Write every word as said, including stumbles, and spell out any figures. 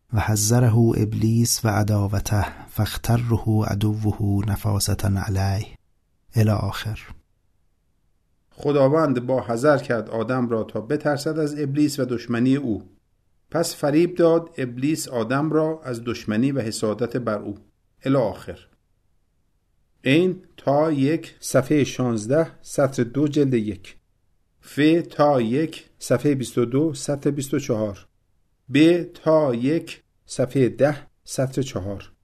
و حذره ابلیس و عداوته فاختره عدوه نفاستن علیه الی آخر. خداوند با حذر کرد آدم را تا بترسد از ابلیس و دشمنی او. پس فریب داد ابلیس آدم را از دشمنی و حسادت بر او الی آخر. این تا یک صفحه شانزده سطر دو جلد یک. ف تا یک صفحه بیست و دو سطر بیست و چهار. ب تا یک صفحه ده سطر چهار.